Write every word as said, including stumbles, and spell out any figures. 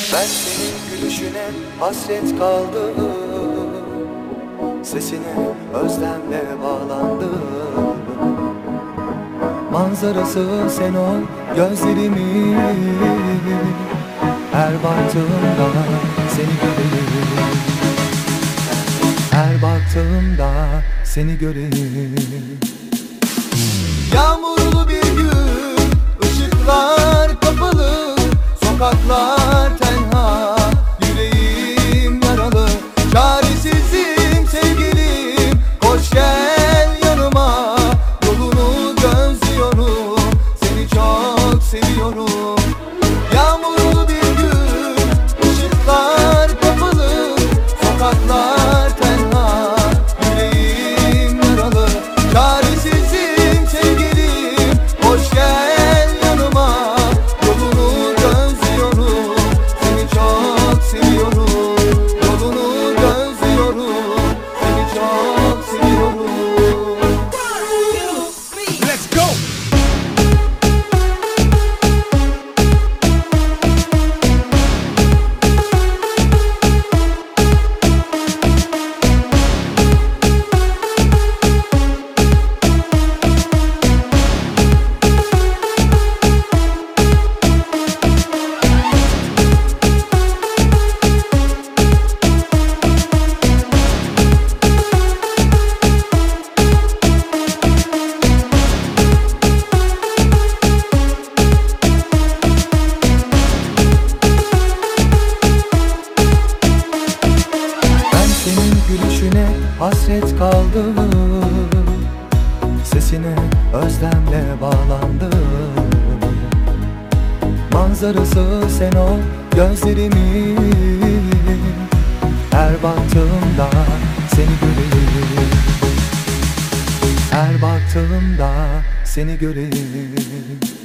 Ben senin gülüşüne hasret kaldım, sesine özlemle bağlandım. Manzarası sen ol gözlerimin, her baktığımda seni göreyim, her baktığımda seni göreyim. Yağmurlu bir gün, ışıklar kapalı, sokaklar tenha, yüreğim yaralı. Çaresizim sevgilim, hoş gel yanıma. Yolunu gözlüyorum, seni çok seviyorum. Yağmurlu bir gün, ışıklar kapalı, sokaklar tenha, yüreğim yaralı. Çaresizim sevgilim, hoş gel yanıma. Yolunu gözlüyorum, seni çok seviyorum. Yolunu gözlüyorum, seni çok seviyorum. Let's go! Ben senin gülüşüne hasret kaldım, sesine özlemle bağlandım. Manzarası sen ol gözlerimin, her baktığımda seni göreyim, her baktığımda seni göreyim.